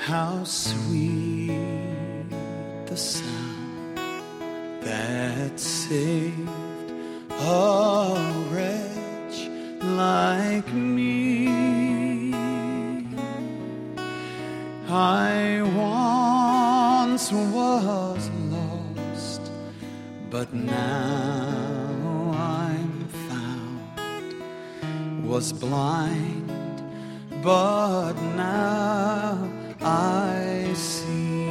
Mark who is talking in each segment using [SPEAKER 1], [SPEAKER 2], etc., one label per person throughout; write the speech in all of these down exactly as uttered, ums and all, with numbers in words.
[SPEAKER 1] How sweet the sound that saved a wretch like me. I once was lost, but now I'm found. Was blind, but now I see.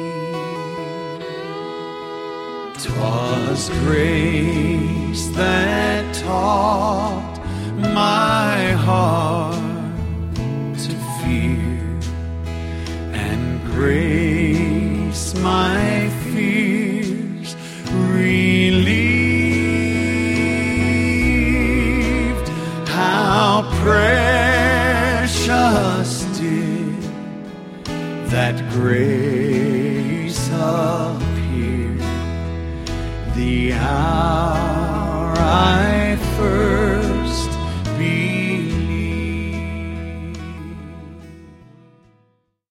[SPEAKER 1] 'Twas grace that taught my heart to fear, and grace my fears relieved. How precious did that grace appear the hour